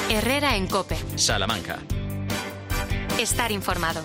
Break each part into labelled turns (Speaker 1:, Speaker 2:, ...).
Speaker 1: Herrera en COPE.
Speaker 2: Salamanca.
Speaker 1: Estar informado.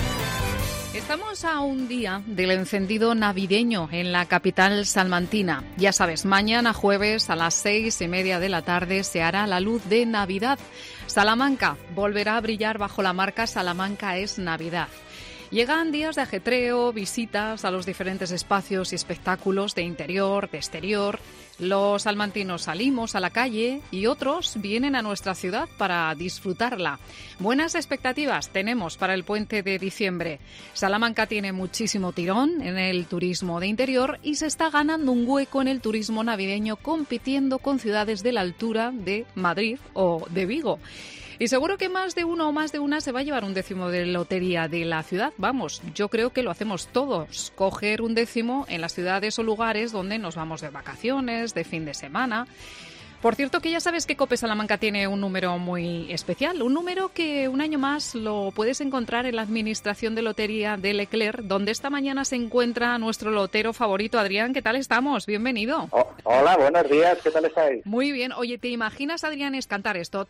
Speaker 3: Estamos a un día del encendido navideño en la capital salmantina. Ya sabes, mañana jueves a las 6:30 de la tarde se hará la luz de Navidad. Salamanca volverá a brillar bajo la marca Salamanca es Navidad. Llegan días de ajetreo, visitas a los diferentes espacios y espectáculos de interior, de exterior. Los salmantinos salimos a la calle y otros vienen a nuestra ciudad para disfrutarla. Buenas expectativas tenemos para el puente de diciembre. Salamanca tiene muchísimo tirón en el turismo de interior y se está ganando un hueco en el turismo navideño, compitiendo con ciudades de la altura de Madrid o de Vigo. Y seguro que más de uno o más de una se va a llevar un décimo de lotería de la ciudad. Vamos, yo creo que lo hacemos todos, coger un décimo en las ciudades o lugares donde nos vamos de vacaciones, de fin de semana. Por cierto, que ya sabes que COPE Salamanca tiene un número muy especial, un número que un año más lo puedes encontrar en la Administración de Lotería de Leclerc, donde esta mañana se encuentra nuestro lotero favorito. Adrián, ¿qué tal estamos? Bienvenido.
Speaker 4: Hola, buenos días, ¿qué tal estáis?
Speaker 3: Muy bien. Oye, ¿te imaginas, Adrián, es cantar esto?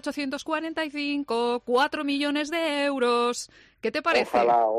Speaker 3: 3.845, 4 millones de euros... ¿Qué te parece?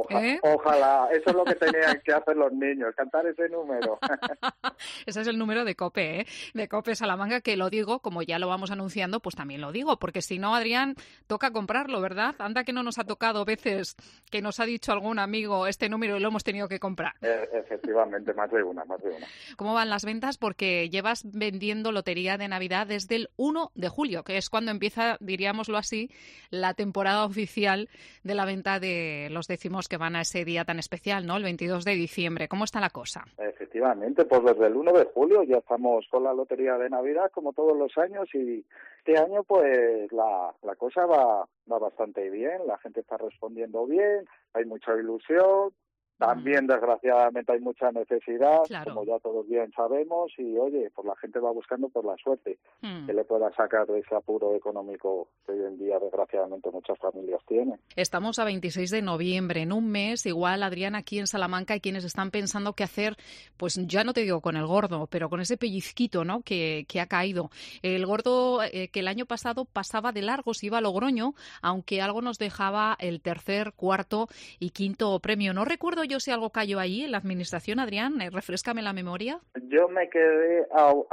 Speaker 4: Ojalá. Eso es lo que tenían que hacer los niños, cantar ese número.
Speaker 3: Ese es el número de COPE, ¿eh? De COPE Salamanca, que lo digo, como ya lo vamos anunciando, pues también lo digo, porque si no, Adrián, toca comprarlo, ¿verdad? Anda que no nos ha tocado veces que nos ha dicho algún amigo este número y lo hemos tenido que comprar.
Speaker 4: Efectivamente, más de una.
Speaker 3: ¿Cómo van las ventas? Porque llevas vendiendo lotería de Navidad desde el 1 de julio, que es cuando empieza, diríamoslo así, la temporada oficial de la venta de los décimos que van a ese día tan especial, ¿no? El 22 de diciembre. ¿Cómo está la cosa?
Speaker 4: Efectivamente, pues desde el 1 de julio ya estamos con la lotería de Navidad, como todos los años, y este año pues la cosa va bastante bien, la gente está respondiendo bien, hay mucha ilusión. También, desgraciadamente, hay mucha necesidad, claro, como ya todos bien sabemos, y oye, pues la gente va buscando por la suerte que le pueda sacar de ese apuro económico que hoy en día, desgraciadamente, muchas familias tienen.
Speaker 3: Estamos a 26 de noviembre, en un mes, igual, Adrián, aquí en Salamanca hay quienes están pensando qué hacer, pues ya no te digo con el gordo, pero con ese pellizquito, ¿no?, que ha caído. El gordo que el año pasado pasaba de largo, se iba a Logroño, aunque algo nos dejaba el tercer, cuarto y quinto premio. No recuerdo yo si algo cayó ahí en la administración, Adrián, refréscame la memoria.
Speaker 4: Yo me quedé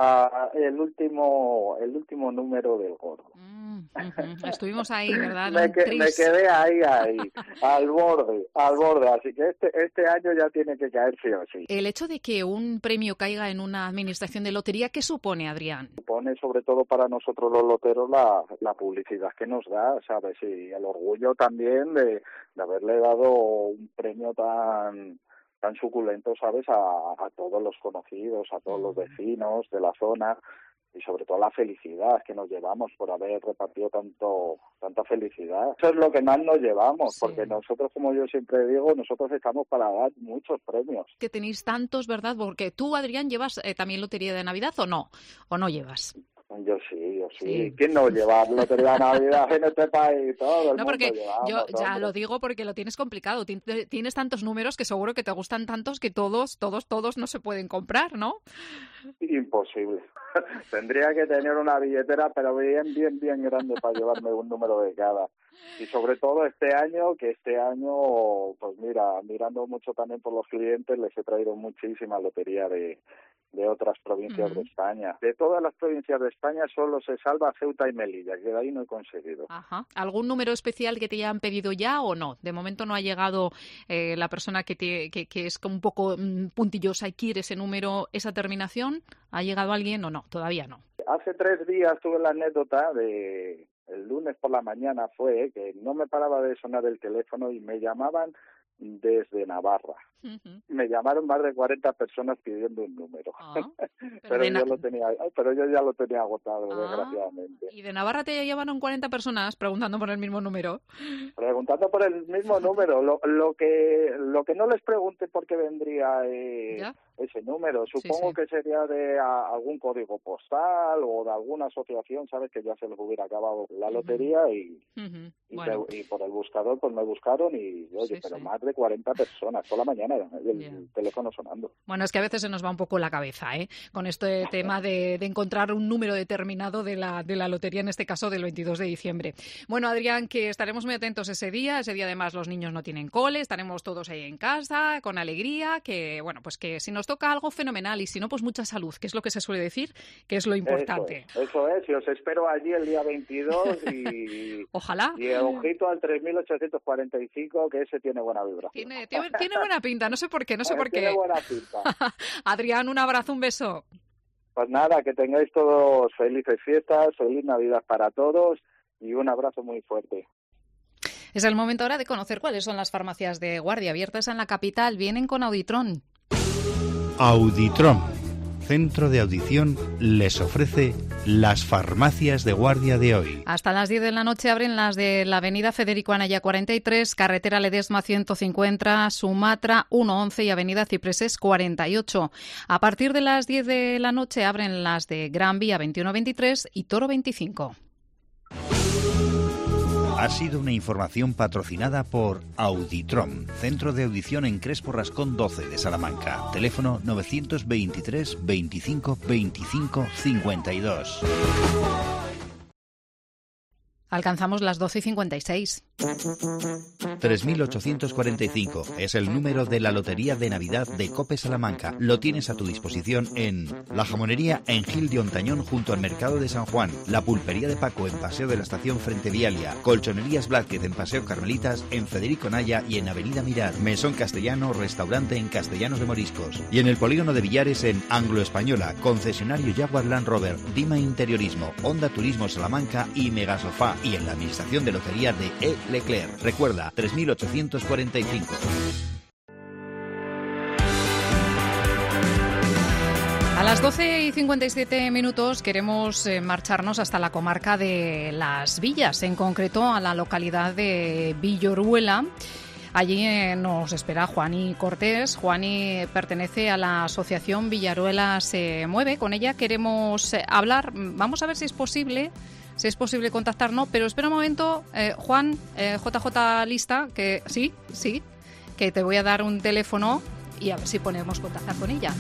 Speaker 4: a el último número del gordo.
Speaker 3: Estuvimos ahí, ¿verdad?
Speaker 4: me quedé ahí, al borde, así que este año ya tiene que caer sí o sí.
Speaker 3: El hecho de que un premio caiga en una administración de lotería, ¿qué supone, Adrián?
Speaker 4: Supone sobre todo para nosotros los loteros la publicidad que nos da, ¿sabes? Y el orgullo también de haberle dado un premio tan suculento, ¿sabes? A todos los conocidos, a todos los vecinos de la zona, y sobre todo la felicidad que nos llevamos por haber repartido tanta felicidad. Eso es lo que más nos llevamos, sí, porque nosotros, como yo siempre digo, nosotros estamos para dar muchos premios.
Speaker 3: Que tenéis tantos, ¿verdad? Porque tú, Adrián, ¿llevas también lotería de Navidad o no llevas?
Speaker 4: Yo sí. ¿Quién no lleva lotería de Navidad en este país? Todo el mundo
Speaker 3: porque
Speaker 4: llevamos,
Speaker 3: yo ya
Speaker 4: hombre.
Speaker 3: lo digo porque lo tienes complicado. Tienes tantos números que seguro que te gustan tantos que todos no se pueden comprar, ¿no?
Speaker 4: Imposible. Tendría que tener una billetera, pero bien grande para llevarme un número de cada. Y sobre todo este año, pues mira, mirando mucho también por los clientes, les he traído muchísima lotería de otras provincias de España. De todas las provincias de España solo se salva Ceuta y Melilla, que de ahí no he conseguido.
Speaker 3: Ajá. ¿Algún número especial que te hayan pedido ya o no? De momento no ha llegado la persona que es un poco puntillosa y quiere ese número, esa terminación. ¿Ha llegado alguien o no? Todavía no.
Speaker 4: Hace 3 días tuve la anécdota el lunes por la mañana que no me paraba de sonar el teléfono y me llamaban desde Navarra. Me llamaron más de 40 personas pidiendo un número. Pero yo ya lo tenía agotado, desgraciadamente.
Speaker 3: ¿Y de Navarra te llamaron 40 personas preguntando por el mismo número?
Speaker 4: Preguntando por el mismo número. Lo que no les pregunté por qué vendría ese número. Supongo
Speaker 3: sí.
Speaker 4: que sería de algún código postal o de alguna asociación, ¿sabes? Que ya se les hubiera acabado la lotería y
Speaker 3: Bueno.
Speaker 4: y por el buscador pues me buscaron y, oye,
Speaker 3: Sí,
Speaker 4: pero
Speaker 3: sí.
Speaker 4: más de 40 personas toda la mañana, el teléfono sonando.
Speaker 3: Bueno, es que a veces se nos va un poco la cabeza, ¿eh? Con este tema de encontrar un número determinado de la lotería, en este caso del 22 de diciembre. Bueno, Adrián, que estaremos muy atentos ese día además los niños no tienen cole, estaremos todos ahí en casa, con alegría, que bueno, pues que si nos toca algo fenomenal y si no, pues mucha salud, que es lo que se suele decir, que es lo importante.
Speaker 4: Eso es, y os espero allí el día 22 y...
Speaker 3: Ojalá.
Speaker 4: Y ojito al 3.845, que ese tiene buena vibración.
Speaker 3: Tiene buena pinta, no sé por qué.
Speaker 4: Tiene buena pinta.
Speaker 3: Adrián, un abrazo, un beso.
Speaker 4: Pues nada, que tengáis todos felices fiestas, feliz Navidad para todos y un abrazo muy fuerte.
Speaker 3: Es el momento ahora de conocer cuáles son las farmacias de guardia abiertas en la capital. Vienen con Auditrón.
Speaker 2: Auditrón, centro de audición, les ofrece las farmacias de guardia de hoy.
Speaker 3: Hasta las 10 de la noche abren las de la avenida Federico Anaya 43, carretera Ledesma 150, Sumatra 111 y avenida Cipreses 48. A partir de las 10 de la noche abren las de Gran Vía 2123 y Toro 25.
Speaker 2: Ha sido una información patrocinada por Auditron, centro de audición en Crespo Rascón 12 de Salamanca. Teléfono 923 25 25 52.
Speaker 3: Alcanzamos las 12:56.
Speaker 2: 3.845 es el número de la Lotería de Navidad de Cope Salamanca. Lo tienes a tu disposición en La Jamonería en Gil de Ontañón junto al Mercado de San Juan, La Pulpería de Paco en Paseo de la Estación frente Vialia, Colchonerías Blázquez en Paseo Carmelitas, en Federico Naya y en Avenida Mirar, Mesón Castellano, restaurante en Castellanos de Moriscos y en el Polígono de Villares en Anglo Española, concesionario Jaguar Land Rover, Dima Interiorismo, Honda Turismo Salamanca y Megasofá y en la Administración de Lotería de E. Leclerc. Recuerda, 3.845.
Speaker 3: A las 12:57 queremos marcharnos hasta la comarca de Las Villas, en concreto a la localidad de Villoruela. Allí nos espera Juani Cortés. Juani pertenece a la asociación Villoruela Se Mueve. Con ella queremos hablar. Vamos a ver si es posible contactarnos, pero espera un momento, Juan, JJ lista, que sí, que te voy a dar un teléfono y a ver si podemos contactar con ella.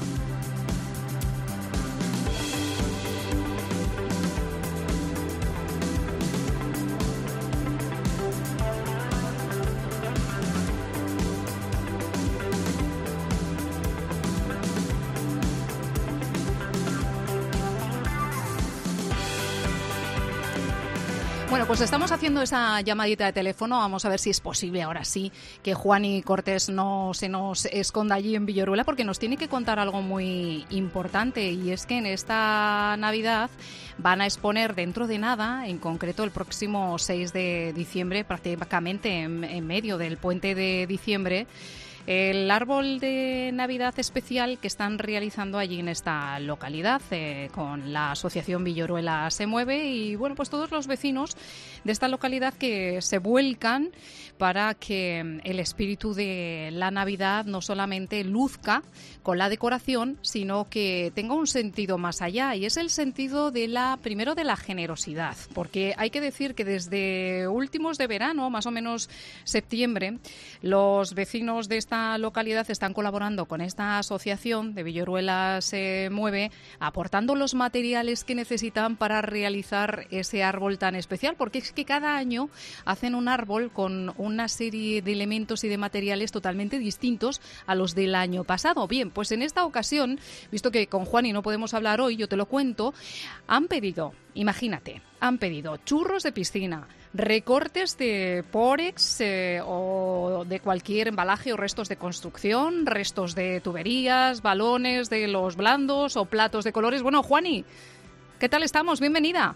Speaker 3: Bueno, pues estamos haciendo esa llamadita de teléfono. Vamos a ver si es posible ahora sí que Juani Cortés no se nos esconda allí en Villoruela, porque nos tiene que contar algo muy importante, y es que en esta Navidad van a exponer dentro de nada, en concreto el próximo 6 de diciembre, prácticamente en medio del puente de diciembre, el árbol de Navidad especial que están realizando allí en esta localidad con la asociación Villoruela Se Mueve, y bueno, pues todos los vecinos de esta localidad que se vuelcan para que el espíritu de la Navidad no solamente luzca con la decoración, sino que tenga un sentido más allá, y es el sentido de primero de la generosidad, porque hay que decir que desde últimos de verano, más o menos septiembre, los vecinos de esta localidad están colaborando con esta asociación de Villoruela Se Mueve, aportando los materiales que necesitan para realizar ese árbol tan especial, porque es que cada año hacen un árbol con una serie de elementos y de materiales totalmente distintos a los del año pasado. Bien, pues en esta ocasión, visto que con Juani no podemos hablar hoy, yo te lo cuento, han pedido churros de piscina, recortes de pórex o de cualquier embalaje o restos de construcción, restos de tuberías, balones de los blandos o platos de colores. Bueno, Juani, ¿qué tal estamos? Bienvenida.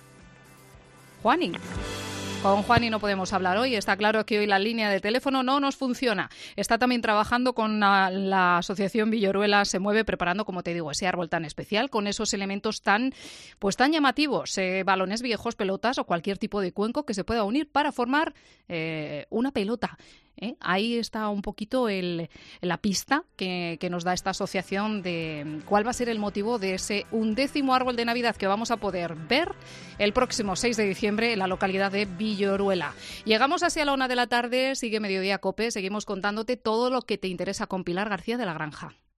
Speaker 3: Juani. Con Juani no podemos hablar hoy. Está claro que hoy la línea de teléfono no nos funciona. Está también trabajando con la asociación Villoruela Se Mueve, preparando, como te digo, ese árbol tan especial con esos elementos tan llamativos, balones viejos, pelotas o cualquier tipo de cuenco que se pueda unir para formar una pelota. Ahí está un poquito la pista que nos da esta asociación de cuál va a ser el motivo de ese 11º árbol de Navidad que vamos a poder ver el próximo 6 de diciembre en la localidad de Villoruela. Llegamos así a la 1 de la tarde, sigue Mediodía Cope, seguimos contándote todo lo que te interesa con Pilar García de la Granja.